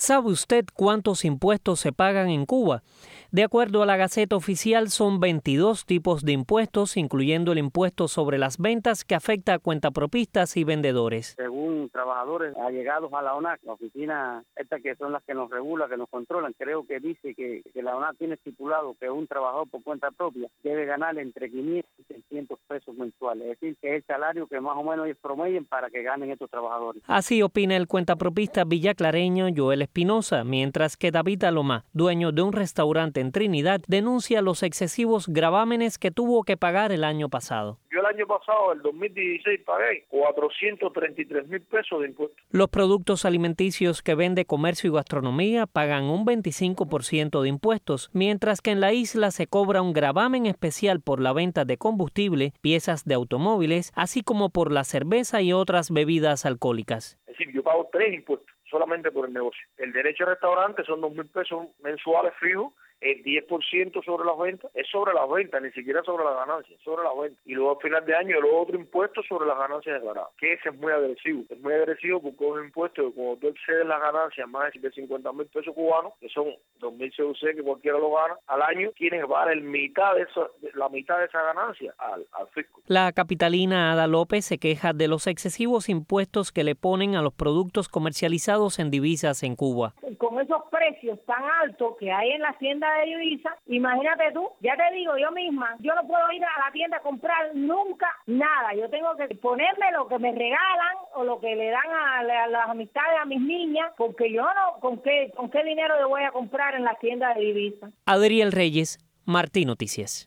¿Sabe usted cuántos impuestos se pagan en Cuba? De acuerdo a la Gaceta Oficial, son 22 tipos de impuestos, incluyendo el impuesto sobre las ventas que afecta a cuentapropistas y vendedores. Según trabajadores allegados a la ONAC, la oficina esta que son las que nos regula, que nos controlan, creo que dice que la ONAC tiene estipulado que un trabajador por cuenta propia debe ganar entre 500 y 600 pesos mensuales. Es decir, que es el salario que más o menos ellos promedian para que ganen estos trabajadores. Así opina el cuentapropista villaclareño Joel Espinosa, mientras que David Alomá, dueño de un restaurante en Trinidad, denuncia los excesivos gravámenes que tuvo que pagar el año pasado. Yo el año pasado, el 2016, pagué 433,000 pesos de impuestos. Los productos alimenticios que vende Comercio y Gastronomía pagan un 25% de impuestos, mientras que en la isla se cobra un gravamen especial por la venta de combustible, piezas de automóviles, así como por la cerveza y otras bebidas alcohólicas. Es decir, yo pago 3 impuestos solamente por el negocio. El derecho al restaurante son 2,000 pesos mensuales fijos. El 10% sobre las ventas es sobre las ventas, ni siquiera sobre las ganancias, sobre las ventas. Y luego al final de año el otro impuesto sobre las ganancias declaradas, que ese es muy agresivo. Es muy agresivo porque es un impuesto que cuando tú excedes las ganancias más de 50,000 pesos cubanos, que son 2,000 CUC que cualquiera lo gana, al año tienes que pagar la mitad de esa ganancia al fisco. La capitalina Ada López se queja de los excesivos impuestos que le ponen a los productos comercializados en divisas en Cuba. Con esos precios tan altos que hay en la tienda de divisas, imagínate tú, ya te digo yo misma, yo no puedo ir a la tienda a comprar nunca nada, yo tengo que ponerme lo que me regalan o lo que le dan a las amistades a mis niñas, porque yo no, ¿con qué dinero le voy a comprar en la tienda de divisas? Adriel Reyes, Martí Noticias.